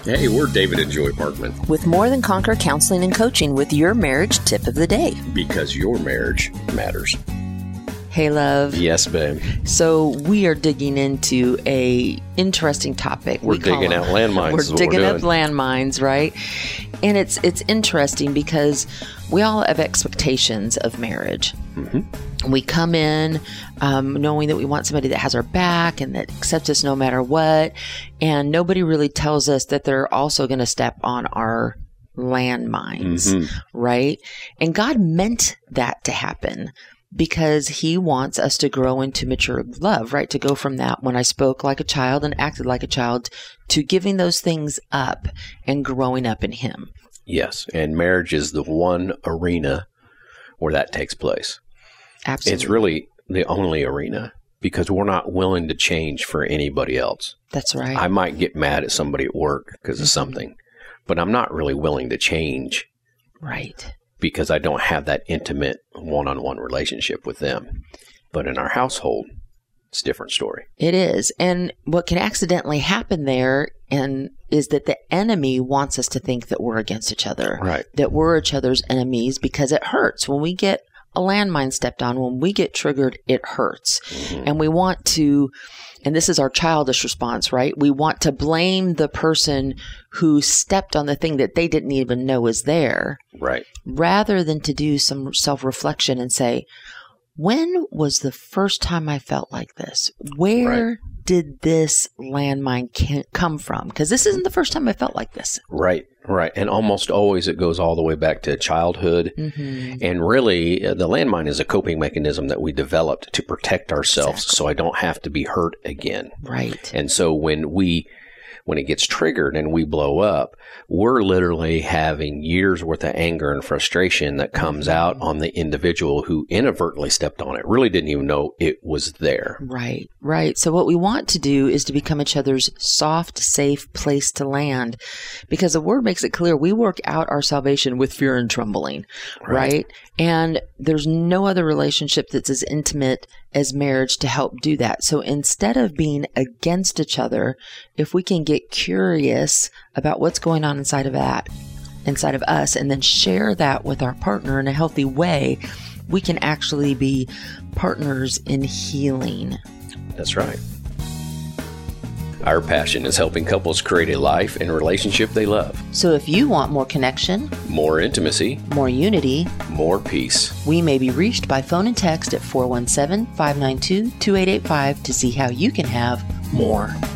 Hey, we're David and Joy Parkman. With More Than Conquer Counseling and Coaching with your marriage tip of the day. Because your marriage matters. Hey, love. Yes, babe. So we are digging into a interesting topic. We're digging out landmines. We're digging up landmines, right? And it's interesting because we all have expectations of marriage. Mm-hmm. We come in knowing that we want somebody that has our back and that accepts us no matter what. And nobody really tells us that they're also going to step on our landmines, right? And God meant that to happen because he wants us to grow into mature love, right? To go from that when I spoke like a child and acted like a child to giving those things up and growing up in him. Yes. And marriage is the one arena where that takes place. Absolutely. It's really the only arena because we're not willing to change for anybody else. That's right. I might get mad at somebody at work because of something, but I'm not really willing to change. Right. Because I don't have that intimate one-on-one relationship with them. But in our household, it's a different story. It is. And what can accidentally happen there is that the enemy wants us to think that we're against each other. Right. That we're each other's enemies because it hurts. When we get a landmine stepped on, when we get triggered, it hurts. Mm-hmm. And we want to, and this is our childish response, right? We want to blame the person who stepped on the thing that they didn't even know was there. Right. Rather than to do some self-reflection and say, when was the first time I felt like this? Where did this landmine come from? Because this isn't the first time I felt like this. Right, right. And almost always it goes all the way back to childhood. Mm-hmm. And really, the landmine is a coping mechanism that we developed to protect ourselves so I don't have to be hurt again. Right. And so when it gets triggered and we blow up, we're literally having years worth of anger and frustration that comes out on the individual who inadvertently stepped on it, really didn't even know it was there. Right, right. So what we want to do is to become each other's soft, safe place to land because the word makes it clear we work out our salvation with fear and trembling, right? And there's no other relationship that's as intimate as marriage to help do that. So instead of being against each other, if we can get curious about what's going on inside of us, and then share that with our partner in a healthy way, we can actually be partners in healing. That's right. Our passion is helping couples create a life and relationship they love. So if you want more connection, more intimacy, more unity, more peace, we may be reached by phone and text at 417-592-2885 to see how you can have more.